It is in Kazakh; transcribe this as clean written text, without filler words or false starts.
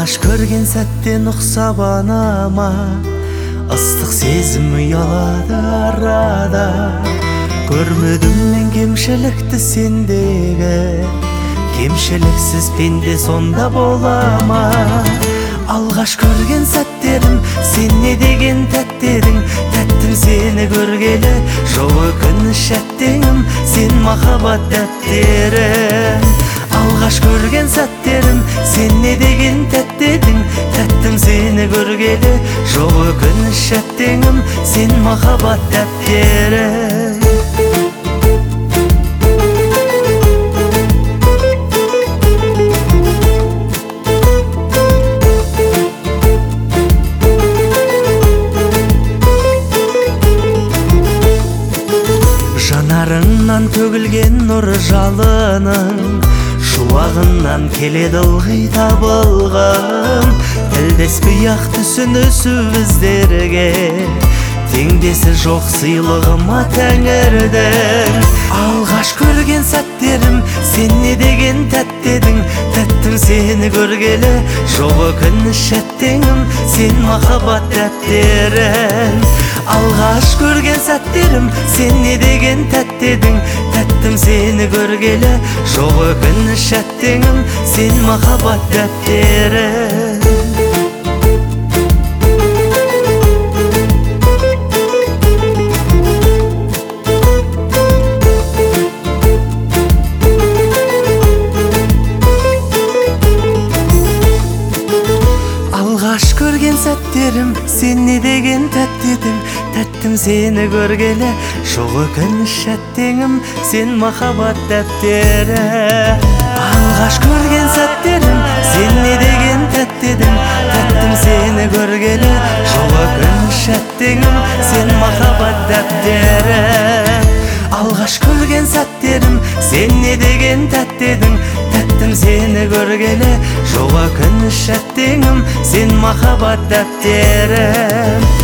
Алғаш көрген сәттен ұқсап анама, ыстық сезім ұялады арада. Көрмедім мен кемшілікті сендегі, кемшіліксіз пенде сонда бола ма? Алғаш көрген сәттерім, сен не деген тәтті едің, тәттім сені көргелі, жоқ өкініш әттеңім, сен махаббат дәптерім. Алғаш көрген сәттерім, сен не деген тәтті едің, тәттім сені көргелі, жоқ өкініш әттеңім, сен махаббат дәптерім. Жанарыңнан төгілген нұр жалының, шуағынан келеді ылғи табылғым. Тілдеспей ақ түсінісу біздерге, теңдесі жоқ сыйлығыма тәңірдің. Алғаш көрген сәттерім, сен не деген тәтті едің, тәттім сені көргелі, жоқ өкініш әттеңім, сен махаббат дәптерім. Алғаш көрген сәттерім, сен не деген тәтті едің, тәттім сені көргелі, жоқ өкініш әттеңім, сен махаббат дәптерім. Алғаш көрген сәттерім, сен не деген тәтті едің, тәттім сені көргелі, жоқ өкініш әттеңім, сен махаббат дәптері. Алғаш көрген сәттерім, сен не деген тәтті едің, тәттім сені көргелі, жоқ өкініш әттеңім, сен махаббат дәптері. Алғаш көрген сәттерім, сен не деген тәтті едің, тәттім сені көргелі, жоқ өкініш әттеңім, сен махаббат дәптері.